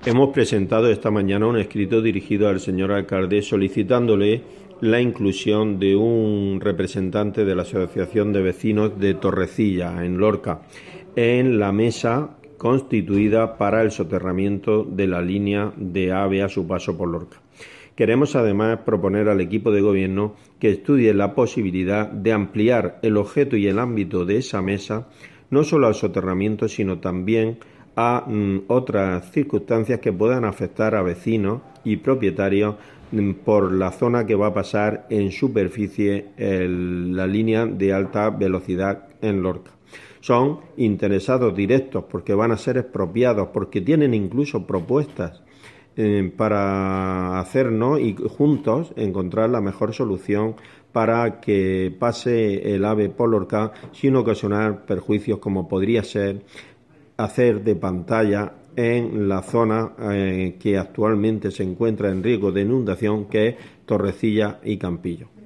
Hemos presentado esta mañana un escrito dirigido al señor alcalde solicitándole la inclusión de un representante de la Asociación de Vecinos de Torrecilla, en Lorca, en la mesa constituida para el soterramiento de la línea de AVE a su paso por Lorca. Queremos además proponer al equipo de gobierno que estudie la posibilidad de ampliar el objeto y el ámbito de esa mesa, no solo al soterramiento, sino también a otras circunstancias que puedan afectar a vecinos y propietarios por la zona que va a pasar en superficie la línea de alta velocidad en Lorca. Son interesados directos porque van a ser expropiados, porque tienen incluso propuestas para hacernos y juntos encontrar la mejor solución para que pase el AVE por Lorca sin ocasionar perjuicios como podría ser hacer de pantalla en la zona que actualmente se encuentra en riesgo de inundación, que es Torrecilla y Campillo.